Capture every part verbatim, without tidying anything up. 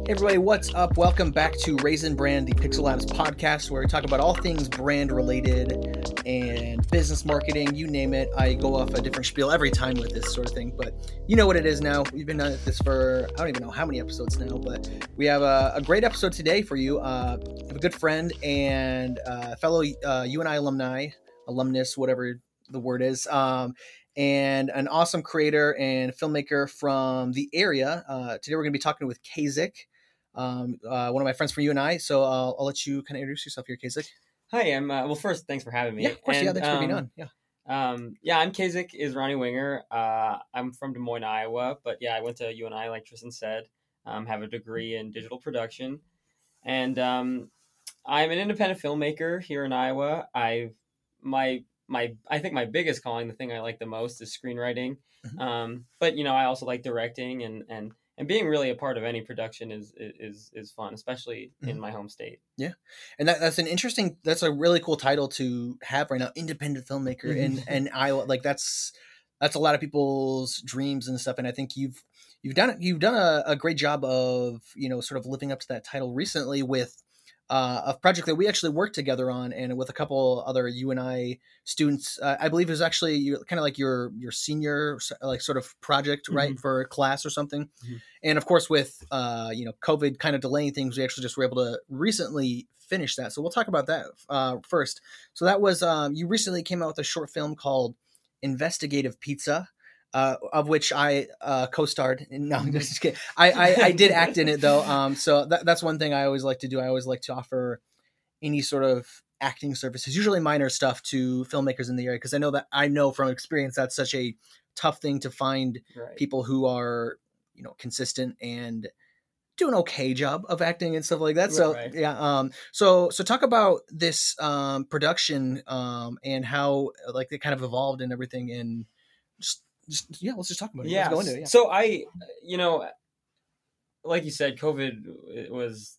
Hey everybody, what's up? Welcome back to Raisin Brand, the Pixel Labs podcast, where we talk about all things brand related and business marketing, you name it. I go off a different spiel every time with this sort of thing, but you know what it is now. We've been at this for, I don't even know how many episodes now, but we have a, a great episode today for you. Uh, I have a good friend and uh, fellow uh, U N I alumni, alumnus, whatever the word is, um, and an awesome creator and filmmaker from the area. Uh, today we're going to be talking with Kazik. Um, uh, one of my friends from U N I. So I'll, I'll let you kind of introduce yourself here, Kazik. Hi, I'm, uh, well, first, thanks for having me. Yeah, of course. And, yeah, thanks um, for being on. Yeah. Um, yeah, I'm Kazik, is Ronnie Winger. Uh, I'm from Des Moines, Iowa, but yeah, I went to U N I, like Tristan said, um, have a degree in digital production. And, um, I'm an independent filmmaker here in Iowa. I've, my, my, I think my biggest calling, the thing I like the most is screenwriting. Mhm. Um, but you know, I also like directing and, and, and being really a part of any production is, is, is fun, especially Mhm. in my home state. Yeah. And that, that's an interesting, that's a really cool title to have right now. Independent filmmaker in, in Iowa. Like that's, that's a lot of people's dreams and stuff. And I think you've, you've done, you've done a, a great job of, you know, sort of living up to that title recently with uh, a project that we actually worked together on, and with a couple other U N I students. Uh, I believe it was actually your, kind of like your, your senior, like sort of project, right. Mm-hmm. For a class or something. Mm-hmm. And of course, with, uh, you know, COVID kind of delaying things, we actually just were able to recently finish that. So we'll talk about that uh, first. So that was, um, you recently came out with a short film called Investigative Pizza, uh, of which I uh, co-starred. No, I'm just kidding. I, I, I did act in it though. Um, so that, that's one thing I always like to do. I always like to offer any sort of acting services, usually minor stuff, to filmmakers in the area. Cause I know that I know from experience, that's such a tough thing to find. Right. People who are, you know, consistent and do an okay job of acting and stuff like that. So right. yeah. Um, so, so talk about this um, production um, and how like it kind of evolved and everything. And just, just yeah, let's just talk about it. Yeah. Let's go into it. Yeah. So I, you know, like you said, COVID it was,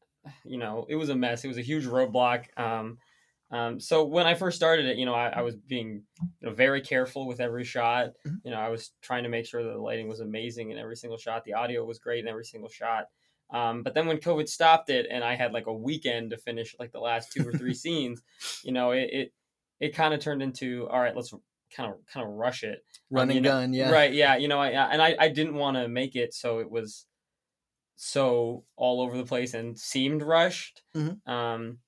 you know, it was a mess. It was a huge roadblock. Um, um, so when I first started it, you know, I, I was being you know, very careful with every shot. Mm-hmm. You know, I was trying to make sure that the lighting was amazing in every single shot. The audio was great in every single shot. Um, but then when COVID stopped it and I had like a weekend to finish like the last two or three scenes, you know, it, it, it kind of turned into, all right, let's kind of, kind of rush it. Run um, and know, gun. Yeah. Right. Yeah. You know, I, and I, I didn't want to make it so it was so all over the place and seemed rushed. Mm-hmm. Um,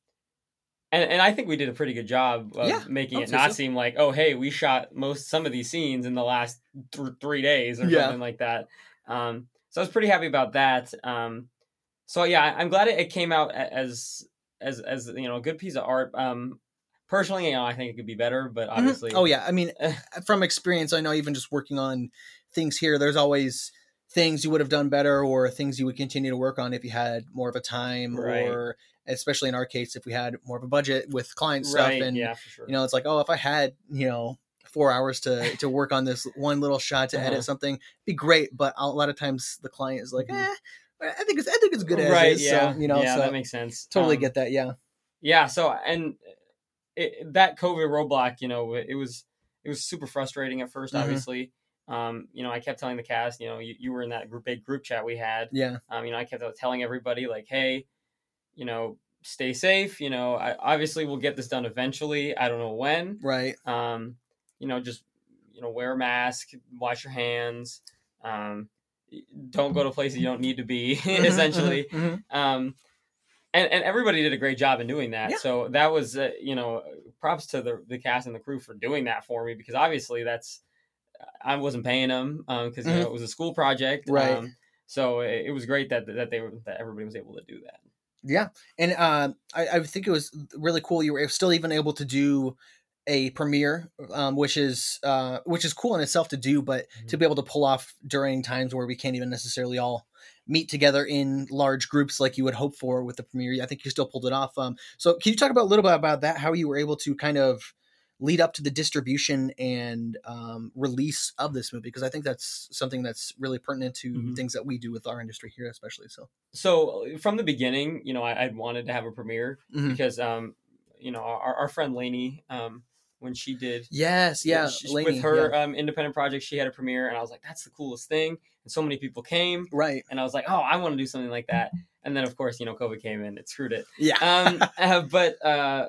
and, and I think we did a pretty good job of yeah, making it not so. seem like, oh, hey, we shot most, some of these scenes in the last th- three days or yeah. something like that. Um, so I was pretty happy about that. Um, so yeah, I'm glad it, it came out as, as, as, you know, a good piece of art. Um, personally, you know, I think it could be better, but obviously. Mm-hmm. Oh yeah. I mean, from experience, I know even just working on things here, there's always things you would have done better or things you would continue to work on if you had more of a time right. or especially in our case, if we had more of a budget with client stuff. Right. And, yeah, for sure. you know, it's like, oh, if I had, you know, four hours to, to work on this one little shot to uh-huh. edit something, it'd be great. But a lot of times the client is like, mm-hmm. eh, I think it's, I think it's good as right, is. Yeah. So, you know, yeah, so that makes sense. Totally um, get that. Yeah. Yeah. So, and it, that COVID roadblock, you know, it was, it was super frustrating at first, mm-hmm. obviously. Um, you know, I kept telling the cast, you know, you, you were in that group, big group chat we had. Yeah. Um, you know, I kept telling everybody like, hey, you know, stay safe. You know, I, obviously we'll get this done eventually. I don't know when. Right. Um, you know, just, you know, wear a mask, wash your hands. Um, don't go to places you don't need to be, mm-hmm, essentially. Mm-hmm. Um, and, and everybody did a great job in doing that. Yeah. So that was, uh, you know, props to the, the cast and the crew for doing that for me, because obviously that's, I wasn't paying them um, because you mm-hmm. know it was a school project, right? Um, so it, it was great that that they were that everybody was able to do that. Yeah, and uh, I, I think it was really cool. You were still even able to do a premiere, um, which is uh, which is cool in itself to do, but mm-hmm. to be able to pull off during times where we can't even necessarily all meet together in large groups like you would hope for with the premiere. I think you still pulled it off. Um, so can you talk about a little bit about that? How you were able to kind of lead up to the distribution and um, release of this movie, because I think that's something that's really pertinent to mm-hmm. things that we do with our industry here, especially. So, so from the beginning, you know, I, I'd wanted to have a premiere mm-hmm. because, um, you know, our, our friend Lainey, um, when she did. Yes, yeah, she, Lainey, with her yeah. um, independent project, she had a premiere, and I was like, that's the coolest thing. And so many people came, right? And I was like, oh, I want to do something like that. And then of course, you know, COVID came in, it screwed it. Yeah. um, uh, but uh,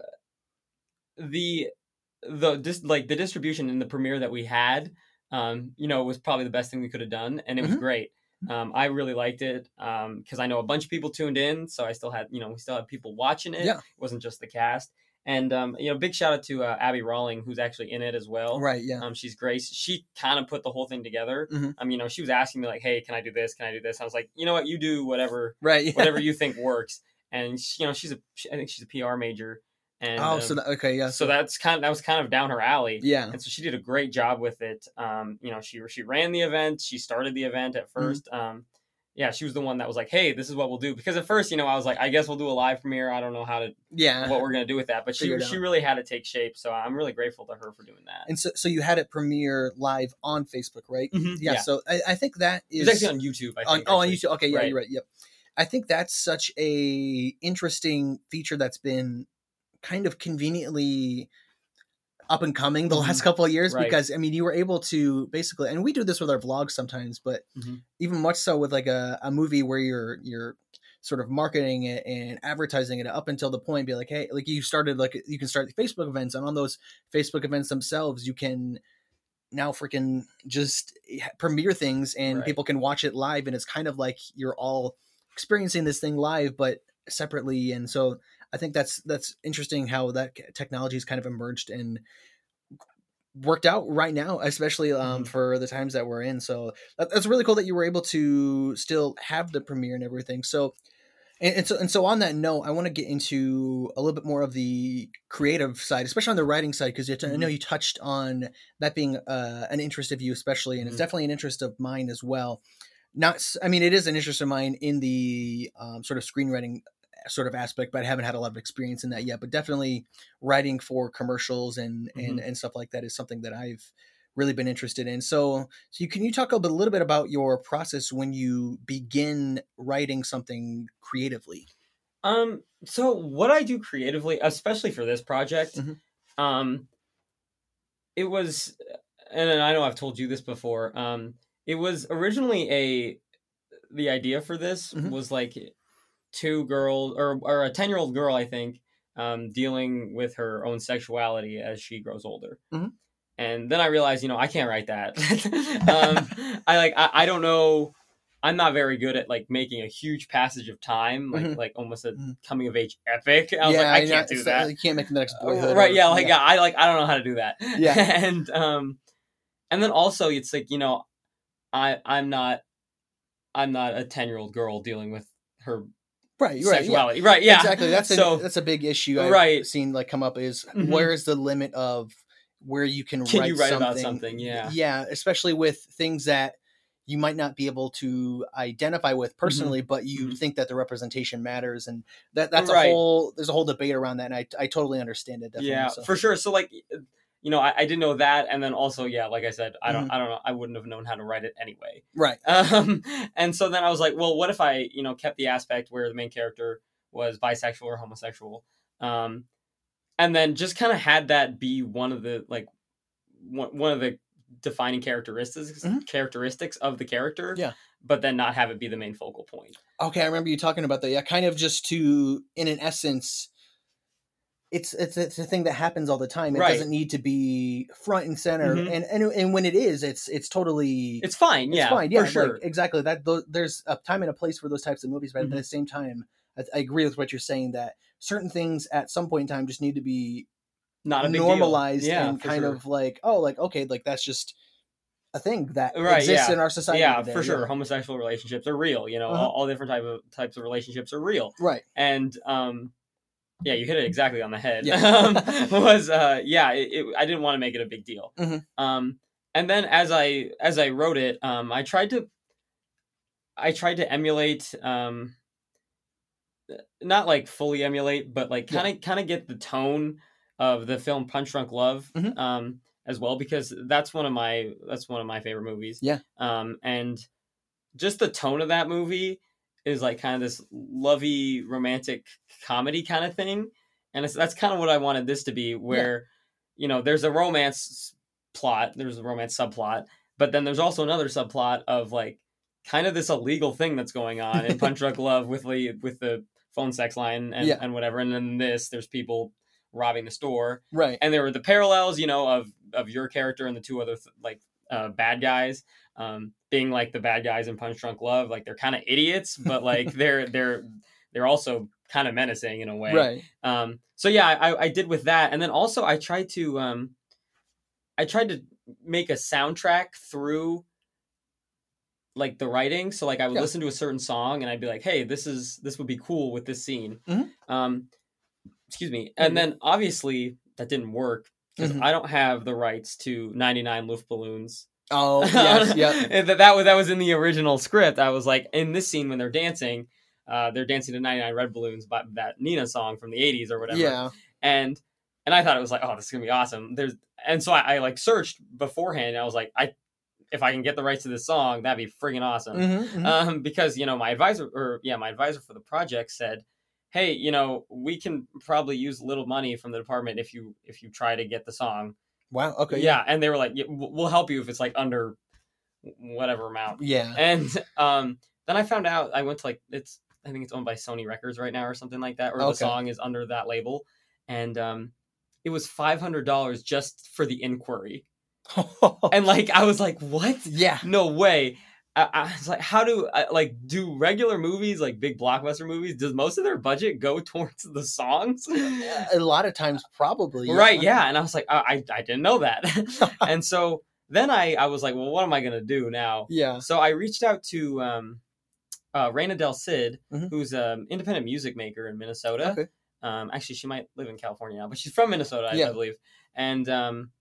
the the just like the distribution in the premiere that we had, um, you know, was probably the best thing we could have done, and it was Mhm. great. Um, I really liked it because um, I know a bunch of people tuned in, so I still had, you know, we still had people watching it. Yeah. It wasn't just the cast. And um, you know, big shout out to uh, Abby Rawling, who's actually in it as well. Right. Yeah. Um, she's great. She kind of put the whole thing together. Mhm. Um, you know, she was asking me like, "Hey, can I do this? Can I do this?" I was like, "You know what? You do whatever, Right. Yeah. whatever you think works." And she, you know, she's a, she, I think she's a P R major. And oh, um, so that, okay, yeah. so that's kind of that was kind of down her alley. Yeah. And so she did a great job with it. Um, you know, she she ran the event. She started the event at first. Mm-hmm. Um, yeah, she was the one that was like, "Hey, this is what we'll do." Because at first, you know, I was like, "I guess we'll do a live premiere. I don't know how to, yeah, what we're gonna do with that." But she she really had to take shape. So I'm really grateful to her for doing that. And so, so you had it premiere live on Facebook, right? Mm-hmm. Yeah, yeah. So I, I think that is it's actually on YouTube. I think, on, oh, actually. on YouTube. Okay, yeah, right. you're right. Yep. I think that's such a interesting feature that's been kind of conveniently up and coming the mm-hmm. last couple of years, right. because I mean, you were able to basically, and we do this with our vlogs sometimes, but mm-hmm. even much so with like a, a movie where you're you're sort of marketing it and advertising it up until the point, be like, hey, like you started, like you can start the Facebook events, and on those Facebook events themselves, you can now freaking just premiere things, and right. people can watch it live, and it's kind of like you're all experiencing this thing live, but separately. And so I think that's that's interesting how that technology has kind of emerged and worked out right now, especially um, mm-hmm. for the times that we're in. So that, that's really cool that you were able to still have the premiere and everything. So and, and so and so on that note, I want to get into a little bit more of the creative side, especially on the writing side, because mm-hmm. I know you touched on that being uh, an interest of you, especially, and mm-hmm. it's definitely an interest of mine as well. Not, I mean, it is an interest of mine in the um, sort of screenwriting sort of aspect, but I haven't had a lot of experience in that yet. But definitely writing for commercials and mm-hmm. and and stuff like that is something that I've really been interested in. So, so you, can you talk a, bit, a little bit about your process when you begin writing something creatively? Um, so what I do creatively, especially for this project, mm-hmm. um, it was, and I know I've told you this before. Um, it was originally a the idea for this mm-hmm. was like two girls or or a ten year old girl, I think, um, dealing with her own sexuality as she grows older. Mm-hmm. And then I realized, you know, I can't write that. um, I like, I, I don't know. I'm not very good at like making a huge passage of time, like, mm-hmm. like almost a mm-hmm. coming of age epic. I was yeah, like, I can't do that. You can't make the next Boyhood. Right. Or, yeah. Like, yeah. yeah, I like, I don't know how to do that. Yeah. and, um, and then also it's like, you know, I, I'm not, I'm not a ten year old girl dealing with her right, sexuality. Right. Right. Yeah. Exactly. That's so, a, that's a big issue I've right. seen like come up is mm-hmm. where is the limit of where you can, can write, you write something. about something? Yeah. Yeah. Especially with things that you might not be able to identify with personally, mm-hmm. but you mm-hmm. think that the representation matters. And that that's right. a whole, there's a whole debate around that. And I, I totally understand it. Definitely, yeah, so. for sure. So like, you know, I, I didn't know that. And then also, yeah, like I said, I don't, mm-hmm. I don't know. I wouldn't have known how to write it anyway. Right. Um, and so then I was like, well, what if I, you know, kept the aspect where the main character was bisexual or homosexual? Um, and then just kind of had that be one of the, like, one, one of the defining characteristics, mm-hmm. characteristics of the character. Yeah. But then not have it be the main focal point. Okay. I remember you talking about that. Yeah. Kind of just to, in an essence, It's it's it's a thing that happens all the time. It right. doesn't need to be front and center, mm-hmm. and, and and when it is, it's it's totally it's fine. It's yeah, fine. Yeah, for sure. Like, exactly. That th- there's a time and a place for those types of movies, but mm-hmm. at the same time, I, I agree with what you're saying that certain things at some point in time just need to be not a big normalized deal. Yeah, and kind sure. of like oh, like okay, like that's just a thing that right, exists yeah. in our society. Yeah, today. for sure. Yeah. Homosexual relationships are real. You know, uh-huh. all, all different type of types of relationships are real. Right. And um. Yeah, you hit it exactly on the head. Yeah. um, was uh, yeah, it, it, I didn't want to make it a big deal. Mm-hmm. Um, and then as I as I wrote it, um, I tried to I tried to emulate, um, not like fully emulate, but like kind of yeah. kind of get the tone of the film Punch Drunk Love, mm-hmm. um, as well, because that's one of my that's one of my favorite movies. Yeah. Um, and just the tone of that movie is like kind of this lovey romantic comedy kind of thing. And it's, that's kind of what I wanted this to be, where, you know, there's a romance plot, there's a romance subplot, but then there's also another subplot of like kind of this illegal thing that's going on in Punch Drunk Love with the with the phone sex line and, Yeah. and whatever. And then this, there's people robbing the store. Right. And there were the parallels, you know, of of your character and the two other th- like uh, bad guys, um, being like the bad guys in Punch Drunk Love. Like they're kind of idiots, but like they're they're they're also kind of menacing in a way. Right. Um, so yeah, I, I did with that, and then also I tried to um, I tried to make a soundtrack through like the writing. So like I would Yeah. listen to a certain song and I'd be like, hey, this is this would be cool with this scene. Mm-hmm. Um, excuse me. And then obviously that didn't work because Mhm. I don't have the rights to ninety-nine Luftballons. Oh, yes, yeah. that, that was that was in the original script. I was like, in this scene when they're dancing, uh, they're dancing to ninety-nine Red Balloons by that Nina song from the eighties or whatever. Yeah. And and I thought it was like, oh, this is gonna be awesome. There's and so I, I like searched beforehand. And I was like, I if I can get the rights to this song, that'd be friggin' awesome. Mm-hmm, mm-hmm. Um, because you know my advisor or yeah, my advisor for the project said, hey, you know, we can probably use a little money from the department if you if you try to get the song. Wow. Okay. Yeah, and they were like, yeah, we'll help you if it's like under whatever amount. Yeah. And um, then I found out I went to like it's I think it's owned by Sony Records right now or something like that, or Okay. the song is under that label, and um, it was five hundred dollars just for the inquiry, and like I was like, what? Yeah. No way. I, I was like, how do I, like do regular movies like big blockbuster movies? Does most of their budget go towards the songs? A lot of times, probably. Yeah. Right, yeah. And I was like, I, I, I didn't know that. And so then I, I was like, well, what am I going to do now? Yeah. So I reached out to um, uh, Reina Del Cid, Mhm. who's an independent music maker in Minnesota. Okay. Um, actually, she might live in California now, but she's from Minnesota, I, Yeah. I believe. And um,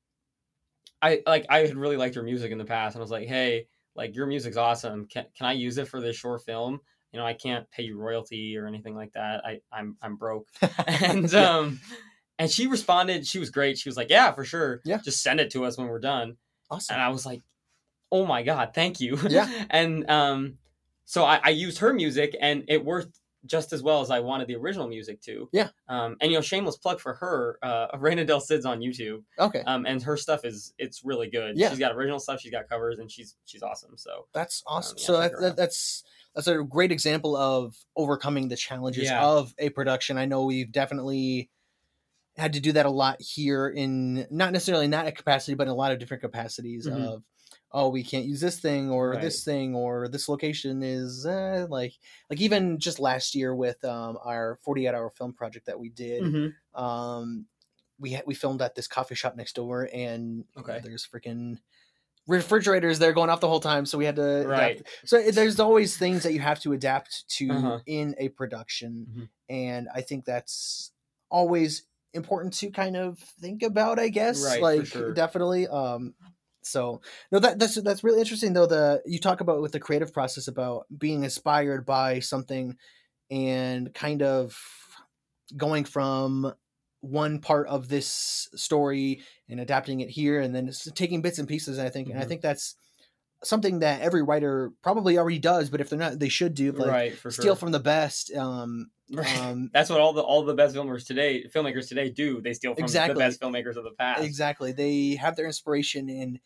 I like I had really liked her music in the past, and I was like, hey, like your music's awesome. Can can I use it for this short film? You know, I can't pay you royalty or anything like that. I I'm I'm broke. And Yeah. um, and she responded. She was great. She was like, yeah, for sure. Yeah. Just send it to us when we're done. Awesome. And I was like, oh my God, thank you. Yeah. And um, so I, I used her music and it worked just as well as I wanted the original music to. Yeah. Um, and, you know, shameless plug for her, uh, Reina Del Cid's on YouTube. Okay. Um, and her stuff is, it's really good. Yeah. She's got original stuff. She's got covers and she's, she's awesome. So That's awesome. yeah, so check that, her that out. that's that's a great example of overcoming the challenges Yeah. of a production. I know we've definitely had to do that a lot here in not necessarily in that capacity, but in a lot of different capacities Mhm. of, oh, we can't use this thing or Right. this thing or this location is uh, like like even just last year with um, our forty-eight hour film project that we did. Mhm. Um, we had, we filmed at this coffee shop next door, and you know, Okay. there's freaking refrigerators there going off the whole time, so we had to Right. adapt. So it- there's always things that you have to adapt to Uh-huh. in a production, Mhm. and I think that's always important to kind of think about, I guess. Right, for Like sure. definitely. Um, so no, that that's that's really interesting though. The you talk about with the creative process about being inspired by something and kind of going from one part of this story and adapting it here and then it's taking bits and pieces. And I think, and I Mhm. think that's something that every writer probably already does, but if they're not, they should do. Like Right. For steal sure. from the best. Um, Right. um, That's what all the all the best filmmakers today filmmakers today do. They steal from Exactly. the best filmmakers of the past. exactly. They have their inspiration in,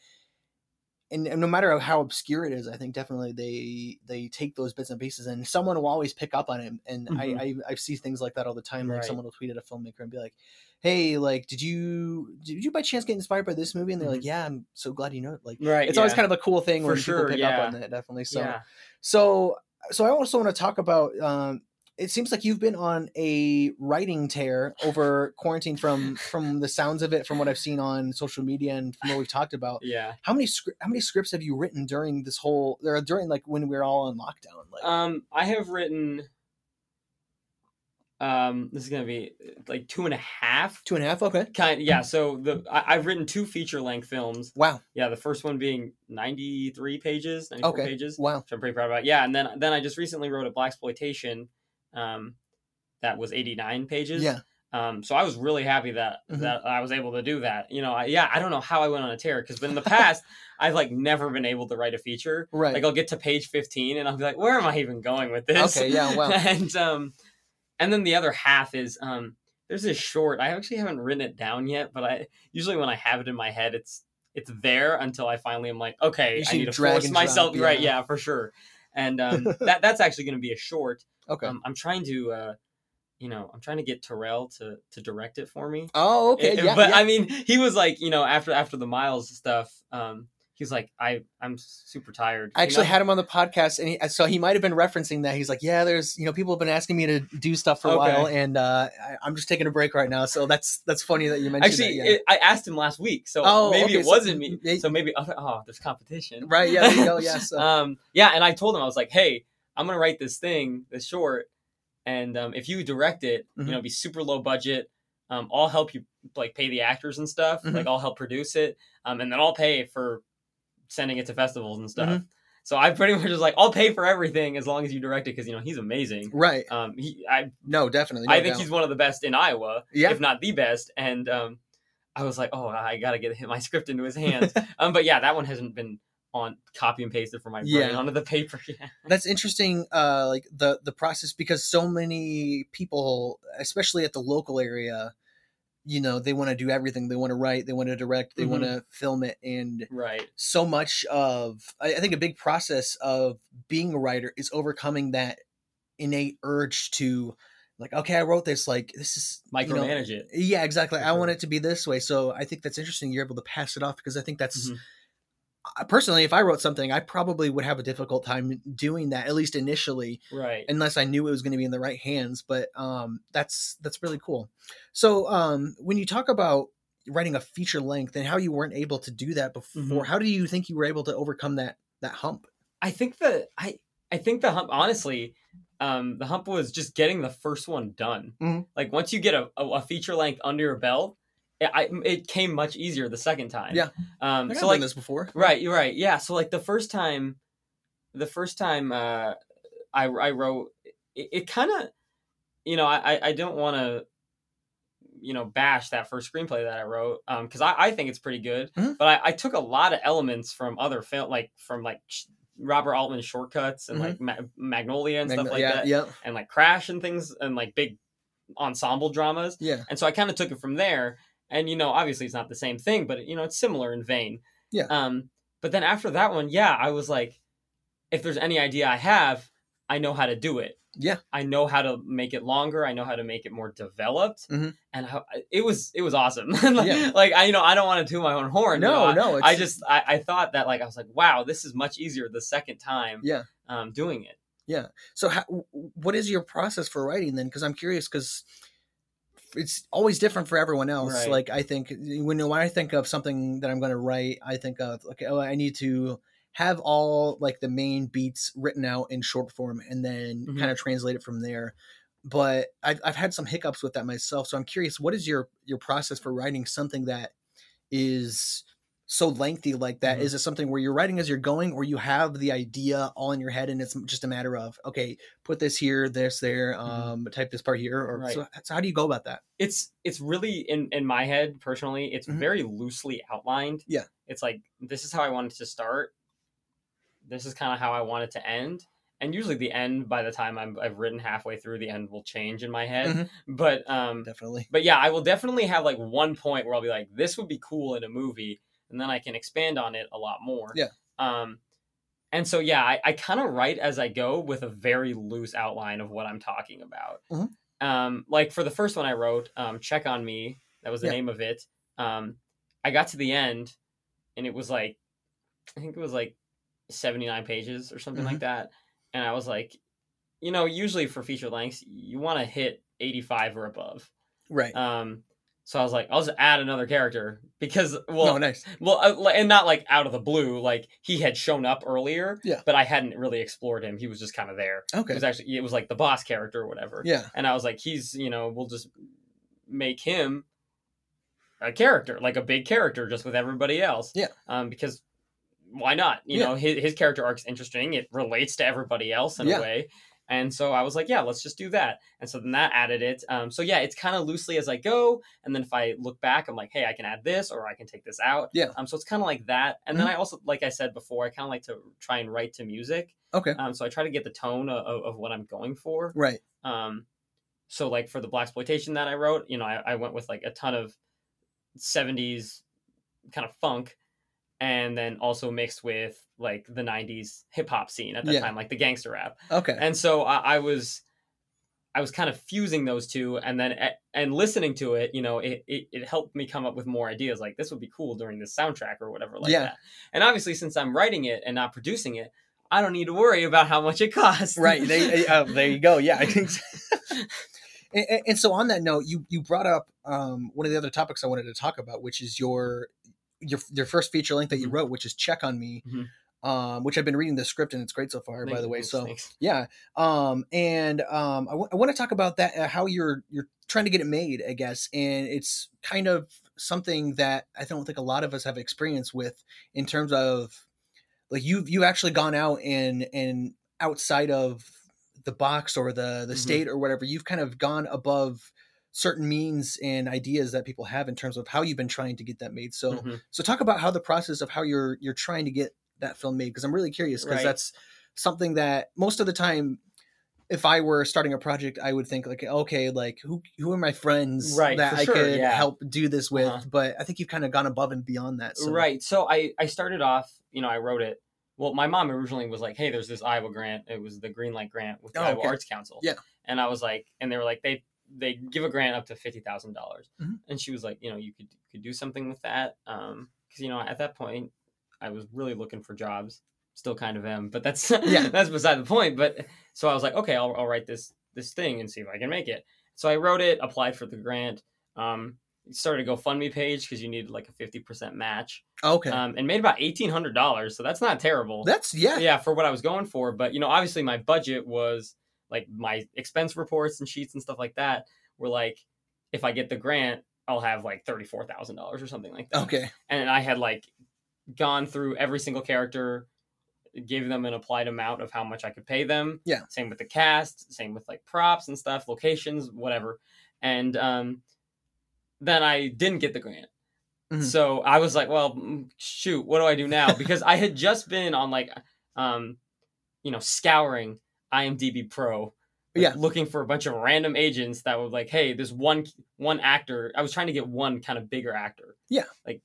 and, and no matter how obscure it is, I think definitely they they take those bits and pieces, and someone will always pick up on it. And Mhm. I, I I see things like that all the time. Like Right. someone will tweet at a filmmaker and be like, "Hey, like, did you did you by chance get inspired by this movie?" And they're like, Mhm. "Yeah, I'm so glad you know it." Like, Right. it's yeah. always kind of a cool thing For when sure, people pick yeah. up on that. Definitely. So yeah. so so I also want to talk about. Um, it seems like you've been on a writing tear over quarantine from from the sounds of it, from what I've seen on social media and from what we've talked about. Yeah. How many scri- how many scripts have you written during this whole or during like when we were all in lockdown? Like Um, I have written. Um, this is gonna be like two and a half. two and a half? Okay. Kind yeah. So the I, I've written two feature length films. Wow. Yeah, the first one being ninety three pages, ninety four Okay. pages, Wow. which I'm pretty proud about. Yeah, and then then I just recently wrote a blaxploitation, um, that was eighty nine pages. Yeah. Um, so I was really happy that Mhm. that I was able to do that. You know, I, yeah, I don't know how I went on a tear because in the past I've like never been able to write a feature. Right. Like I'll get to page fifteen and I'll be like, where am I even going with this? Okay, yeah, wow. and um, and then the other half is um, there's this short. I actually haven't written it down yet, but I usually when I have it in my head, it's it's there until I finally am like, okay, You I see need to drag force and drop, myself. yeah. Right, yeah, for sure. And um, that that's actually going to be a short. Okay. Um, I'm trying to, uh, you know, I'm trying to get Terrell to to direct it for me. Oh, okay. Eh, Yeah. but yeah. I mean, he was like, you know, after after the Miles stuff, um, he's like, I I'm super tired. I actually you know? had him on the podcast, and he, so he might have been referencing that. He's like, "Yeah, there's, you know, people have been asking me to do stuff for a Okay. while, and uh, I, I'm just taking a break right now." So that's that's funny that you mentioned Actually, that. Yeah. it, I asked him last week, so Oh, maybe okay, it so wasn't me. may- So maybe oh, there's competition, Right? Yeah. There you go. Yeah. So. um, yeah, and I told him I was like, hey, I'm gonna write this thing, this short, and um, if you direct it, Mhm. you know, be super low budget. Um, I'll help you like pay the actors and stuff. Mhm. Like I'll help produce it, um, and then I'll pay for sending it to festivals and stuff. Mhm. So I pretty much was like, I'll pay for everything as long as you direct it because you know he's amazing. Right. Um, he, I, No, definitely. No I think doubt. he's one of the best in Iowa, Yeah. if not the best. And um, I was like, oh, I gotta get my script into his hands. um, but yeah, that one hasn't been on copy and pasted from my brain Yeah. onto the paper yet. That's interesting. Uh, like the the process, because so many people, especially at the local area, you know, they want to do everything. They want to write, they want to direct, they Mhm. want to film it, and Right. so much of I, I think a big process of being a writer is overcoming that innate urge to, like, okay, I wrote this, like, this is you know, Micromanage it. yeah, exactly. For I want sure. it to be this way. So I think that's interesting. You're able to pass it off, because I think that's Mhm. I- personally, if I wrote something, I probably would have a difficult time doing that, at least initially, Right. unless I knew it was going to be in the right hands. But um, that's that's really cool. So um, when you talk about writing a feature length and how you weren't able to do that before, Mhm. how do you think you were able to overcome that that hump? I think that I I think the hump honestly, um, the hump was just getting the first one done. Mhm. Like once you get a, a, a feature length under your belt, it, I, it came much easier the second time. Yeah. Um. I've So done like this before. right, you're right. Yeah. So like the first time, the first time uh, I I wrote it, it kind of, you know, I I don't want to, you know, bash that first screenplay that I wrote, um, because I I think it's pretty good, Mhm. but I, I took a lot of elements from other film, like from like sh- Robert Altman's Shortcuts and Mhm. like Ma- Magnolia and Magno- stuff like yeah, that, yeah, and like Crash and things and like big ensemble dramas. yeah, And so I kind of took it from there. And you know, obviously it's not the same thing, but you know, it's similar in vein. Yeah. Um, but then after that one, yeah, I was like, if there's any idea I have, I know how to do it. yeah. I know how to make it longer. I know how to make it more developed, Mhm. and how, it was it was awesome. like, Yeah. like I you know I don't want to toot my own horn. you No, know, I, no, I it's- just I, I thought that like I was like, wow, this is much easier the second time. Yeah. Um, doing it. Yeah. So, how, what is your process for writing then? Because I'm curious, because it's always different for everyone else. Right. Like, I think when when I think of something that I'm going to write, I think of, okay, oh, I need to have all like the main beats written out in short form, and then Mhm. kind of translate it from there. But I've I've had some hiccups with that myself. So I'm curious, what is your your process for writing something that is so lengthy like that? Mhm. Is it something where you're writing as you're going, or you have the idea all in your head and it's just a matter of, okay, put this here, this there, um, type this part here, or Right. so, so how do you go about that? It's it's really in in my head personally. It's Mhm. very loosely outlined. Yeah. It's like this is how I want it to start. This is kind of how I want it to end. And usually the end, by the time I'm, I've written halfway through, the end will change in my head. Mhm. But um, Definitely. but yeah, I will definitely have like one point where I'll be like, this would be cool in a movie, and then I can expand on it a lot more. Yeah. Um, and so yeah, I, I kind of write as I go with a very loose outline of what I'm talking about. Mhm. Um, like for the first one I wrote, um, Check on Me, that was the Yeah. name of it. Um, I got to the end, and it was like, I think it was like seventy-nine pages or something Mhm. like that. And I was like, you know, usually for feature lengths, you want to hit eighty-five or above. Right. Um, so I was like, I'll just add another character because, well, Oh, nice. well, uh, li- and not like out of the blue, like he had shown up earlier, Yeah. but I hadn't really explored him. He was just kind of there. It Okay. was actually, it was like the boss character or whatever. Yeah. And I was like, he's, you know, we'll just make him a character, like a big character, just with everybody else. Yeah. Um, because why not? You Yeah. know, his, his character arc's interesting. It relates to everybody else in Yeah. a way. And so I was like, yeah, let's just do that. And so then that added it. Um, so yeah, it's kind of loosely as I go. And then if I look back, I'm like, hey, I can add this or I can take this out. Yeah. Um, so it's kind of like that. And then I also, like I said before, I kind of like to try and write to music. Okay. Um, so I try to get the tone of, of what I'm going for. Right. Um, so like for the blaxploitation that I wrote, you know, I, I went with like a ton of seventies kind of funk, and then also mixed with like the nineties hip hop scene at that Yeah. time, like the gangster rap. Okay. And so I, I was, I was kind of fusing those two, and then and listening to it, you know, it, it it helped me come up with more ideas. Like this would be cool during this soundtrack or whatever, like Yeah. that. And obviously, since I'm writing it and not producing it, I don't need to worry about how much it costs. Right. They, uh, there you go. Yeah, I think. So. and, and- and so on that note, you you brought up um, one of the other topics I wanted to talk about, which is your your your first feature length that you Mhm. wrote, which is Check on Me. Mhm. Um, which I've been reading the script and it's great so far, Thank by the you, way. thanks, So thanks. yeah, um, and um, I, w- I want to talk about that, uh, how you're you're trying to get it made, I guess, and it's kind of something that I don't think a lot of us have experience with in terms of like you've you've actually gone out and and outside of the box or the the Mhm. state or whatever, you've kind of gone above certain means and ideas that people have in terms of how you've been trying to get that made. So Mhm. so talk about how the process of how you're you're trying to get that film made, because I'm really curious, because Right. that's something that most of the time if I were starting a project, I would think like, okay, like who who are my friends Right, that for I sure, could yeah. help do this with? Uh-huh. But I think you've kind of gone above and beyond that. So. Right. So I, I started off, you know, I wrote it. Well, my mom originally was like, hey, there's this Iowa grant. It was the Greenlight grant with the Oh, Iowa okay. Arts Council. Yeah. And I was like, and they were like, they they give a grant up to fifty thousand dollars. Mhm. And she was like, you know, you could could do something with that. Um, because you know, at that point, I was really looking for jobs. Still kind of am, but that's Yeah. that's beside the point. But so I was like, okay, I'll I'll write this this thing and see if I can make it. So I wrote it, applied for the grant. Um, started a GoFundMe page because you needed like a fifty percent match. Okay. Um, and made about eighteen hundred dollars, so that's not terrible. That's yeah. Yeah, for what I was going for. But you know, obviously my budget was like my expense reports and sheets and stuff like that were like, if I get the grant, I'll have like thirty four thousand dollars or something like that. Okay. And I had like gone through every single character, gave them an applied amount of how much I could pay them. Yeah. Same with the cast, same with like props and stuff, locations, whatever. And um, then I didn't get the grant. Mhm. So I was like, well, mm, shoot, what do I do now? Because I had just been on like, um, you know, scouring IMDb Pro, like, Yeah. looking for a bunch of random agents that were like, hey, there's one one actor. I was trying to get one kind of bigger actor. Yeah. Like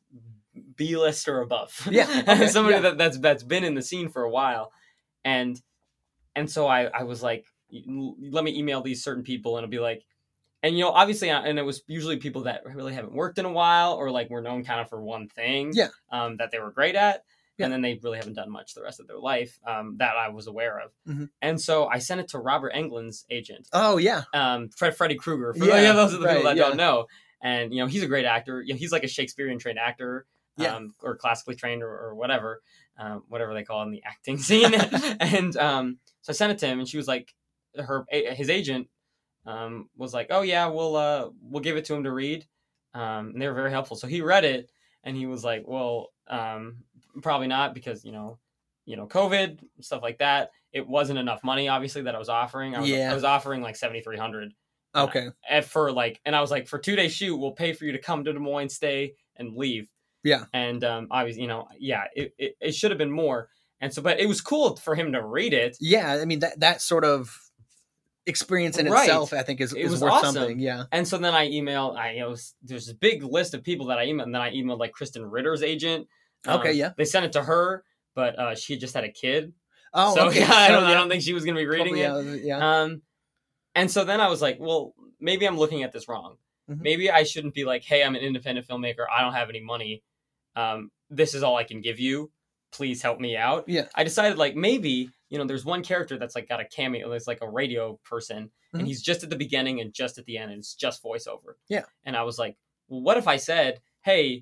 B-list or above. Yeah, okay, Somebody yeah. that, that's that's been in the scene for a while. And and so I, I was like, let me email these certain people and it'll be like, and you know, obviously, uh, and it was usually people that really haven't worked in a while or like were known kind of for one thing Yeah. um, that they were great at. Yeah. And then they really haven't done much the rest of their life um, that I was aware of. Mhm. And so I sent it to Robert Englund's agent, Oh yeah. um, Fred Freddy Krueger. For Yeah, yeah, those are the right, people that yeah. don't know. And, you know, he's a great actor. You know, he's like a Shakespearean trained actor. Yeah. Um, or classically trained or, or whatever, um, whatever they call it in the acting scene. And um, so I sent it to him and she was like, her his agent um, was like, oh yeah, we'll uh, we'll give it to him to read. Um, and they were very helpful. So he read it and he was like, well, um, probably not because, you know, you know, COVID, stuff like that. It wasn't enough money, obviously, that I was offering. I was, Yeah. I was offering like seventy-three hundred. Okay. And for like, and I was like, for two day shoot, we'll pay for you to come to Des Moines, stay, and leave. Yeah. And um, obviously, you know, yeah, it, it, it should have been more. And so, but it was cool for him to read it. Yeah. I mean that that sort of experience in Right. itself, I think, is, It is was worth awesome. something. Yeah. And so then I emailed, I you know, there's a big list of people that I emailed, and then I emailed like Kristen Ritter's agent. Okay, Um, yeah. They sent it to her, but uh, she had just had a kid. Oh, so okay. yeah, I So, don't, I yeah, don't think she was going to be reading probably, it. Yeah. yeah. Um, and so then I was like, well, maybe I'm looking at this wrong. Mhm. Maybe I shouldn't be like, hey, I'm an independent filmmaker. I don't have any money. Um, this is all I can give you. Please help me out. Yeah. I decided like maybe, you know, there's one character that's like got a cameo. There's like a radio person Mhm. and he's just at the beginning and just at the end and it's just voiceover. Yeah. And I was like, well, what if I said, hey,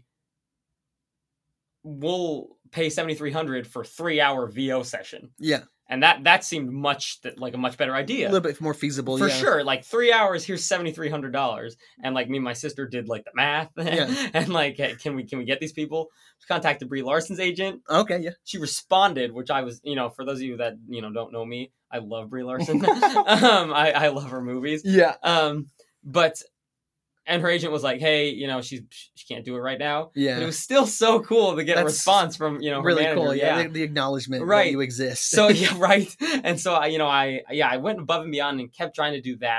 we'll pay seventy-three hundred for three hour V O session. Yeah. And that, that seemed much th- like a much better idea. A little bit more feasible. For yeah. sure, like three hours. Here's seventy three hundred dollars, and like me and my sister did like the math, Yeah. and like, hey, can we can we get these people? Contacted Brie Larson's agent. Okay. Yeah. She responded, which I was, you know, for those of you that you know don't know me, I love Brie Larson. um, I I love her movies. Yeah. Um, but and her agent was like, hey, you know, she's she can't do it right now. Yeah. But it was still so cool to get a That's response from you know her really manager. cool. Yeah. yeah. The, the acknowledgement that Right. you exist. So yeah, right. And so I, you know, I yeah, I went above and beyond and kept trying to do that.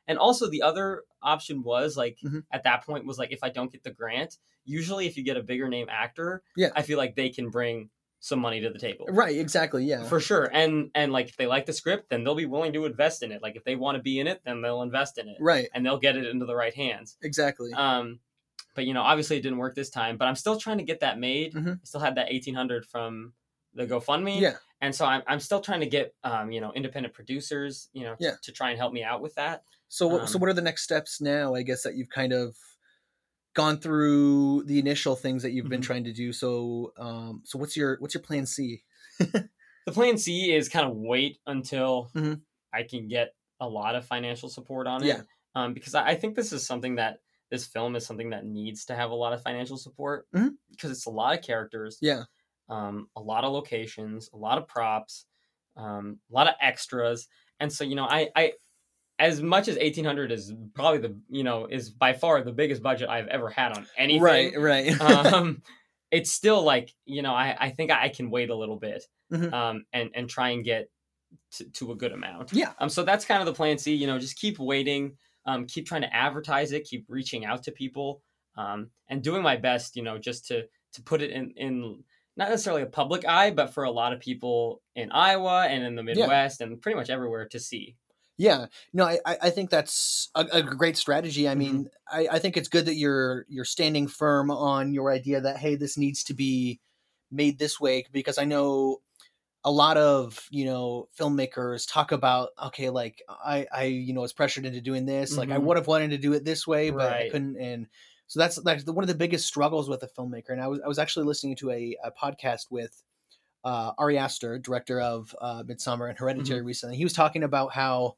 And also the other option was like Mhm. at that point was like if I don't get the grant, usually if you get a bigger name actor, Yeah. I feel like they can bring some money to the table. Right, exactly, yeah. For sure. And and like if they like the script, then they'll be willing to invest in it. Like if they want to be in it, then they'll invest in it. Right, And they'll get it into the right hands. exactly. Um but you know, obviously it didn't work this time, but I'm still trying to get that made. Mhm. I still had that eighteen hundred from the GoFundMe. Yeah, And so I'm I'm still trying to get um, you know, independent producers, you know, Yeah. to, to try and help me out with that. so what so Um, what are the next steps now, I guess, that you've kind of gone through the initial things that you've been Mhm. trying to do? So um so what's your what's your plan C? The plan C is kind of wait until Mhm. I can get a lot of financial support on it. Yeah. Um, because I, I think this is something that this film is something that needs to have a lot of financial support Mhm. because it's a lot of characters, Yeah. um, a lot of locations, a lot of props, um, a lot of extras. And so, you know, I, I, as much as eighteen hundred is probably the, you know, is by far the biggest budget I've ever had on anything. Right, right. um, it's still like, you know, I, I think I can wait a little bit, Mhm. um, and, and try and get to, to a good amount. Yeah. Um, so that's kind of the plan C, you know, just keep waiting, um, keep trying to advertise it, keep reaching out to people, um, and doing my best, you know, just to, to put it in, in not necessarily a public eye, but for a lot of people in Iowa and in the Yeah. Midwest and pretty much everywhere to see. Yeah, no, I, I I think that's a, a great strategy. I Mhm. mean, I, I think it's good that you're you're standing firm on your idea that, hey, this needs to be made this way, because I know a lot of, you know, filmmakers talk about, okay, like I I you know was pressured into doing this, like I Mhm. would have wanted to do it this way, but I Right. couldn't. And so that's that's the, one of the biggest struggles with a filmmaker. And I was I was actually listening to a, a podcast with uh, Ari Aster, director of uh, Midsummer and Hereditary, Mhm. recently. He was talking about how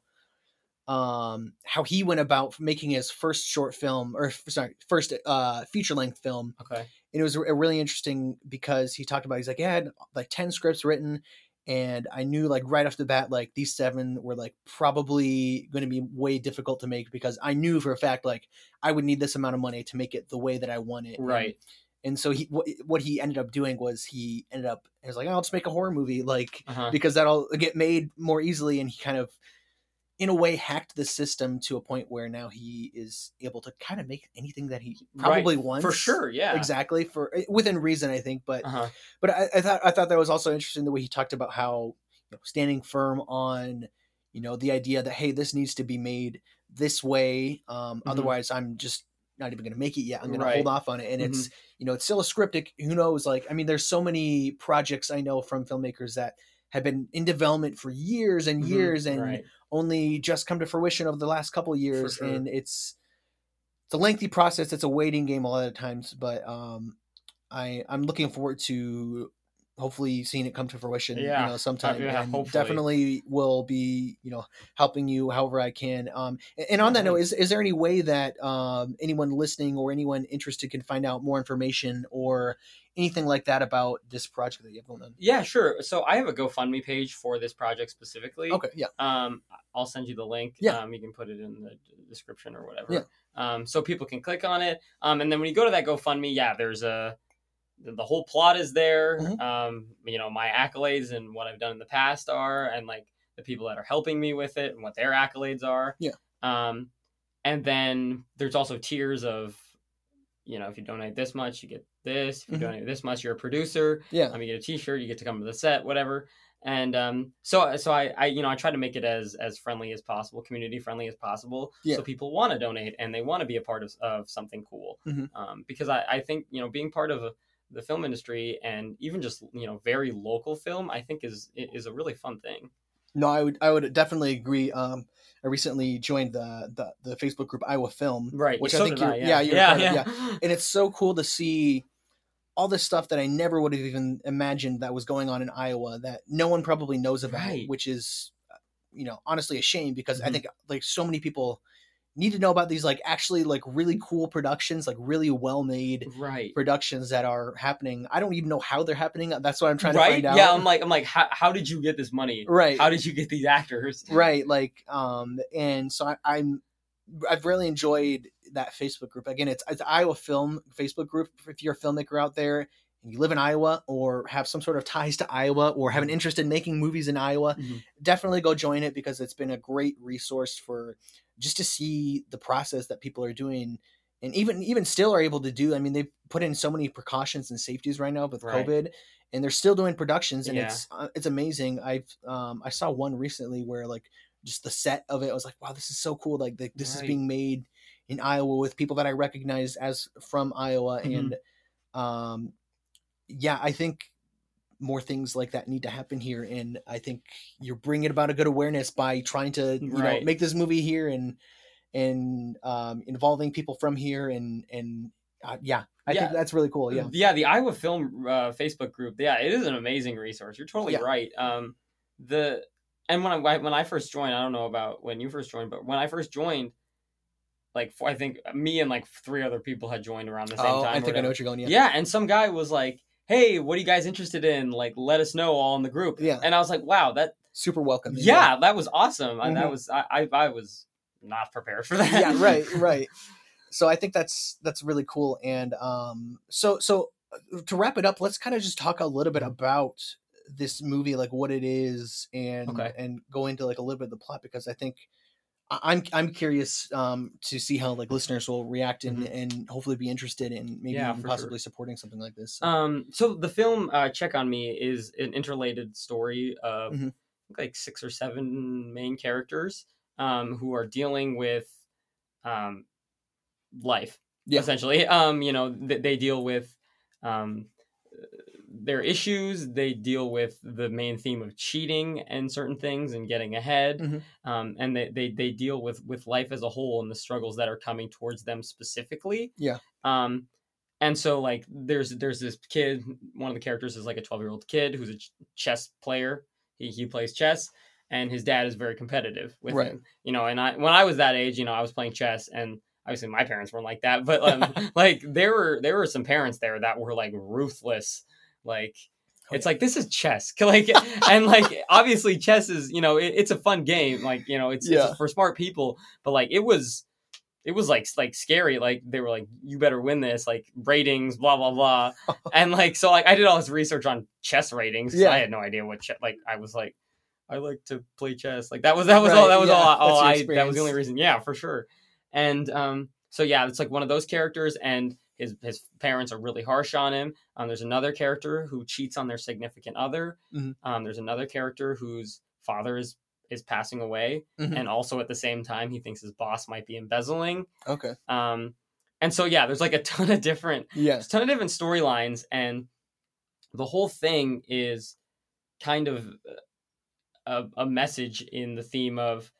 um how he went about making his first short film, or sorry, first uh feature length film. Okay. And it was a really interesting because he talked about, he's like, yeah, I had like ten scripts written, and I knew like right off the bat, like these seven were like probably going to be way difficult to make, because I knew for a fact like I would need this amount of money to make it the way that I want it. Right. And, and so he what, what he ended up doing was he ended up, he was like, oh, I'll just make a horror movie, like Uh-huh. because that'll get made more easily. And he kind of, in a way, hacked the system to a point where now he is able to kind of make anything that he probably Right. wants. For sure. Yeah. Exactly, for within reason, I think. But Uh-huh. but I, I thought I thought that was also interesting, the way he talked about how, you know, standing firm on, you know, the idea that, hey, this needs to be made this way. Um, Mhm. Otherwise, I'm just not even going to make it yet. I'm going to Right. hold off on it. And Mhm. it's, you know, it's still a script. It, who knows? Like, I mean, there's so many projects I know from filmmakers that have been in development for years and Mhm. years, and Right. only just come to fruition over the last couple of years. sure. And it's it's a lengthy process. It's a waiting game a lot of times, but um, I I'm looking forward to hopefully seeing it come to fruition, Yeah. you know, sometime. Uh, yeah, And hopefully. definitely will be, you know, helping you however I can. Um, and on Yeah, that note, thanks. is is there any way that um anyone listening or anyone interested can find out more information or anything like that about this project that you have going on? Yeah, sure. So I have a GoFundMe page for this project specifically. Okay, yeah, Um, I'll send you the link. Yeah. Um, you can put it in the description or whatever. Yeah. Um, so people can click on it. Um, and then when you go to that GoFundMe, yeah, there's a the, the whole plot is there. Mhm. Um, you know, my accolades and what I've done in the past are, and like the people that are helping me with it and what their accolades are. Yeah. Um, and then there's also tiers of, you know, if you donate this much, you get this. If you Mhm. donate this much, you're a producer. yeah, Um, you get a T-shirt, you get to come to the set, whatever. And um, so, so I, I, you know, I try to make it as as friendly as possible, community friendly as possible, Yeah. so people want to donate and they want to be a part of, of something cool. Mhm. Um, because I, I think, you know, being part of the film industry and even just, you know, very local film, I think is is a really fun thing. No, I would I would definitely agree. Um, I recently joined the the, the Facebook group Iowa Film, Right. which so I think did you're, I, yeah, you're yeah, part of, yeah. yeah. And it's so cool to see all this stuff that I never would have even imagined that was going on in Iowa that no one probably knows about, Right. which is, you know, honestly a shame, because I Mhm. think like so many people need to know about these like actually like really cool productions, like really well made Right. productions that are happening. I don't even know how they're happening. That's what I'm trying to Right. find out. Yeah. I'm like, I'm like, how, how did you get this money? Right. How did you get these actors? Right, like um and so I, i'm I've really enjoyed that Facebook group. Again, it's it's Iowa Film Facebook group. If you're a filmmaker out there and you live in Iowa or have some sort of ties to Iowa or have an interest in making movies in Iowa, Mm-hmm. definitely go join it, because it's been a great resource for just to see the process that people are doing, and even even still are able to do. I mean, they've put in so many precautions and safeties right now with Right. COVID, and they're still doing productions, and Yeah. it's uh, it's amazing. I've um I saw one recently where like just the set of it, I was like, wow, this is so cool. Like, like this is Right. being made in Iowa with people that I recognize as from Iowa, Mhm. and um yeah, I think more things like that need to happen here, and I think you're bringing about a good awareness by trying to, you know, Right. make this movie here, and and um involving people from here, and and uh, yeah, I think Yeah. that's really cool. Yeah, Yeah, the Iowa Film uh, Facebook group. Yeah, it is an amazing resource. You're totally Yeah. right. Um, the and when I when I first joined, I don't know about when you first joined, but when I first joined, like I think me and like three other people had joined around the same oh, time. I or think I whatever. know what you're going. Yeah, Yeah, and some guy was like, "Hey, what are you guys interested in? Like, let us know all in the group." Yeah. And I was like, "Wow, that super welcoming. yeah, that was awesome. I, that Mhm. was I, I I was not prepared for that." Yeah, right, right. So I think that's that's really cool. And um, so so uh, to wrap it up, let's kind of just talk a little bit Mhm. about this movie, like what it is, and Okay. and go into like a little bit of the plot, because I think I- I'm I'm curious um to see how like listeners will react, and Mhm. and hopefully be interested in maybe Yeah, even for possibly sure. supporting something like this. So. Um, so the film uh, Check on Me is an interrelated story of Mhm. like six or seven main characters um, who are dealing with um, life, Yeah. essentially. Um, you know, th- they deal with um, their issues. They deal with the main theme of cheating and certain things and getting ahead. Mhm. Um, and they, they they deal with with life as a whole and the struggles that are coming towards them specifically. Yeah. Um, and so like there's there's this kid. One of the characters is like a twelve year old kid who's a ch- chess player. He he plays chess, and his dad is very competitive with Right. him. You know, and I when I was that age, you know, I was playing chess, and obviously my parents weren't like that, but um, like there were there were some parents there that were like ruthless. Like Oh, it's yeah. like this is chess, like and like obviously chess is you know it, it's a fun game. Like you know it's Yeah. it's for smart people, but like it was it was like like scary. Like they were like, you better win this, like ratings, blah blah blah, and like so like I did all this research on chess ratings because Yeah. I had no idea what chess. Like I was like, I like to play chess. Like that was that was all Right, that was yeah, all, that's all your I that was the only experience. reason. Yeah, for sure. And um, so yeah, it's like one of those characters, and his his parents are really harsh on him. Um, there's another character who cheats on their significant other. Mhm. Um, there's another character whose father is is passing away, Mhm. and also at the same time he thinks his boss might be embezzling. Okay. Um, and so yeah, there's like a ton of different, Yeah. there's a ton of different storylines, and the whole thing is kind of a, a message in the theme of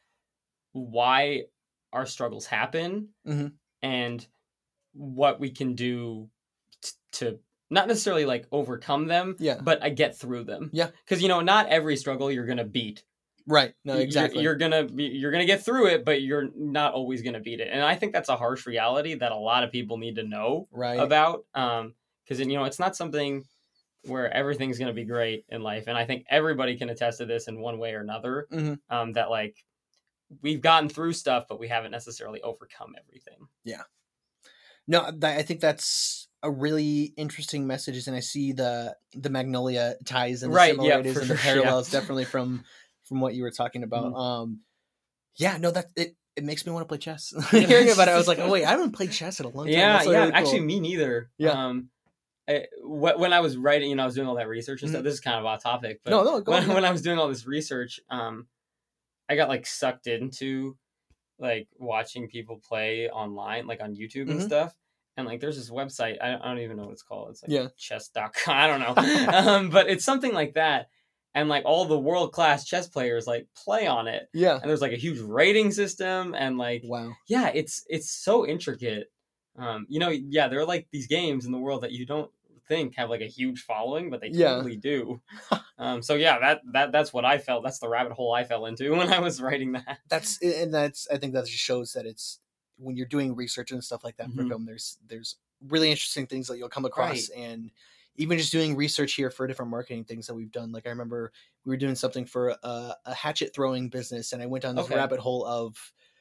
why our struggles happen Mhm. and what we can do t- to not necessarily like overcome them, Yeah. but I get through them. Yeah. Because you know, not every struggle you're gonna beat. Right. No, You're- exactly. You're, gonna be, you're gonna get through it, but you're not always gonna beat it. And I think that's a harsh reality that a lot of people need to know Right. about. Um, because you know, it's not something where everything's gonna be great in life, and I think everybody can attest to this in one way or another. Mhm. Um, that like we've gotten through stuff, but we haven't necessarily overcome everything. Yeah. No, that, I think that's a really interesting message, and I see the the Magnolia ties and the Right, yeah, similarities for and the sure, yeah. parallels definitely from from what you were talking about. Mhm. Um, yeah, no, that it it makes me want to play chess. Yeah. Hearing about it, I was like, oh wait, I haven't played chess in a long time. Yeah, That's yeah. really cool. Actually, me neither. Yeah. Um, I, wh- when I was writing, you know, I was doing all that research and Mhm. stuff. This is kind of off topic, but No, no, go when, on, yeah. when I was doing all this research, um, I got like sucked into like watching people play online, like on YouTube and Mhm. stuff. And like, there's this website. I don't, I don't even know what it's called. It's like Yeah. chess dot com. I don't know. um, but it's something like that. And like all the world class chess players like play on it. Yeah. And there's like a huge rating system and like Wow. yeah, it's it's so intricate. Um, you know, yeah, there are like these games in the world that you don't think have like a huge following, but they Yeah. totally do. um, so yeah, that that that's what I felt. That's the rabbit hole I fell into when I was writing that. That's and that's I think that just shows that it's when you're doing research and stuff like that for Mhm. film, there's there's really interesting things that you'll come across. Right. And even just doing research here for different marketing things that we've done. Like I remember we were doing something for a, a hatchet throwing business, and I went down this Okay. rabbit hole of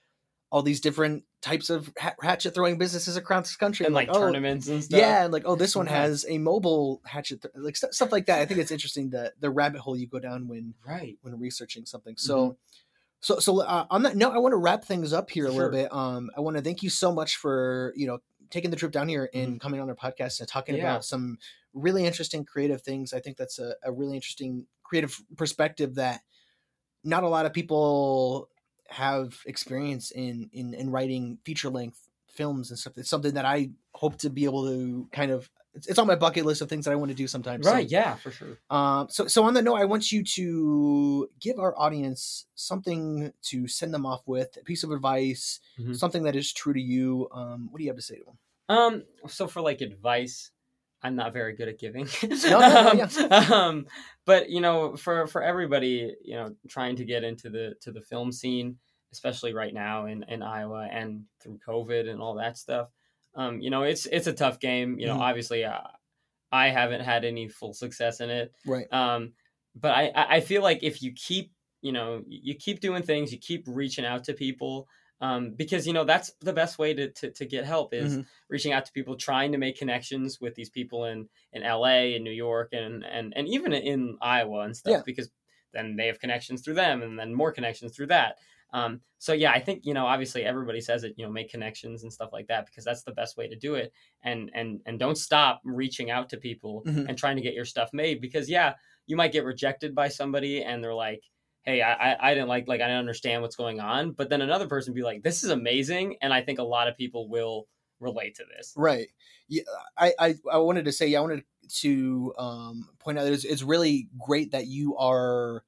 all these different types of ha- hatchet throwing businesses across the country, and like oh, tournaments and stuff. yeah, and like, oh, this one Yeah. has a mobile hatchet, th- like st- stuff like that. I think it's interesting the the rabbit hole you go down when Right. when researching something. So, so so uh, on that note, I want to wrap things up here a Sure. little bit. Um, I want to thank you so much for you know taking the trip down here and Mhm. coming on our podcast and talking Yeah. about some really interesting creative things. I think that's a, a really interesting creative perspective that not a lot of people have experience in in in writing feature length films and stuff. It's something that I hope to be able to kind of it's, it's on my bucket list of things that I want to do sometime. Right. So, Yeah, for sure. um, so so on that note, I want you to give our audience something to send them off with, a piece of advice, Mhm. something that is true to you. Um, what do you have to say to them? Um, so for like advice, I'm not very good at giving. No, no, no, um, um, but you know, for for everybody, you know, trying to get into the to the film scene, especially right now in, in Iowa and through COVID and all that stuff, um, you know, it's it's a tough game. You know, Mhm. obviously, uh, I haven't had any full success in it. Right. Um, but I I I feel like if you keep you know you keep doing things, you keep reaching out to people. Um, because you know that's the best way to, to, to get help is Mhm. reaching out to people, trying to make connections with these people in, in L A and New York and, and, and even in Iowa and stuff, Yeah. because then they have connections through them and then more connections through that. Um, so yeah, I think, you know, obviously everybody says it, you know, make connections and stuff like that, because that's the best way to do it. And, and, and don't stop reaching out to people Mhm. and trying to get your stuff made, because yeah, you might get rejected by somebody and they're like, hey, I, I didn't like, like, I didn't understand what's going on. But then another person be like, this is amazing. And I think a lot of people will relate to this. Right. Yeah. I, I, I wanted to say, I wanted to um, point out that it's, it's really great that you are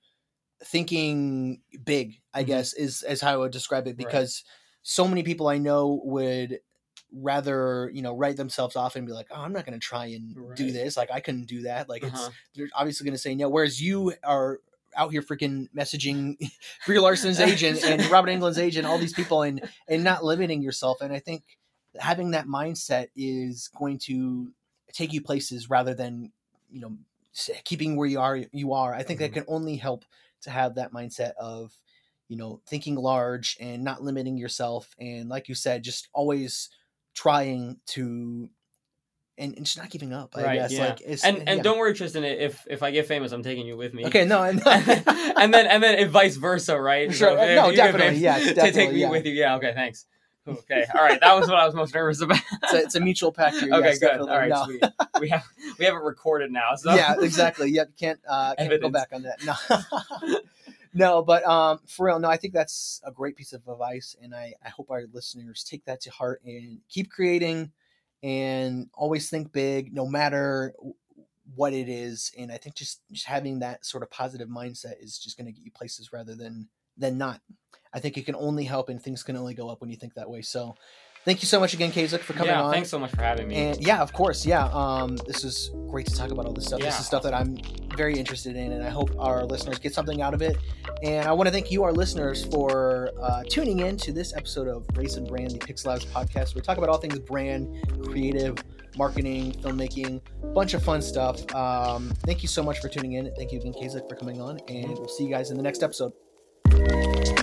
thinking big, I Mhm. guess, is, is how I would describe it, because so many people I know would rather, you know, write themselves off and be like, oh, I'm not going to try and do Right. this. Like, I couldn't do that. Like, Uh-huh. it's, they're obviously going to say no. Whereas you are out here freaking messaging Brie Larson's agent and Robert Englund's agent, all these people, and, and not limiting yourself. And I think having that mindset is going to take you places rather than, you know, keeping where you are, you are. I think Mhm. that can only help to have that mindset of, you know, thinking large and not limiting yourself. And like you said, just always trying to, and, and just not giving up, I Right, guess. yeah. Like, it's, and and yeah. don't worry, Tristan, if if I get famous, I'm taking you with me. Okay, no, no. and then and then if vice versa, right? Sure. So if No, you get definitely, famous, yes, to take definitely, me yeah. with you. Yeah, okay, thanks. Okay, all right. That was what I was most nervous about. It's a, it's a mutual pact here. Okay, Yes, good. definitely. All right, No. sweet. We have we have it recorded now. So Yeah, exactly. Yep. Can't uh can't go Evidence. back on that. No. No, but um for real, no, I think that's a great piece of advice, and I, I hope our listeners take that to heart and keep creating and always think big no matter what it is. And I think just, just having that sort of positive mindset is just gonna get you places rather than than not. I think it can only help and things can only go up when you think that way. So thank you so much again, Kazuk, for coming yeah, on. thanks so much for having me. And yeah, of course. Yeah. Um, this is great to talk about all this stuff. This Yeah, is stuff that I'm very interested in, and I hope our listeners get something out of it. And I want to thank you, our listeners, for uh, tuning in to this episode of Race and Brand, the Pixel Labs podcast. We talk about all things brand, creative, marketing, filmmaking, bunch of fun stuff. Um, thank you so much for tuning in. Thank you again, Kazuk, for coming on, and we'll see you guys in the next episode.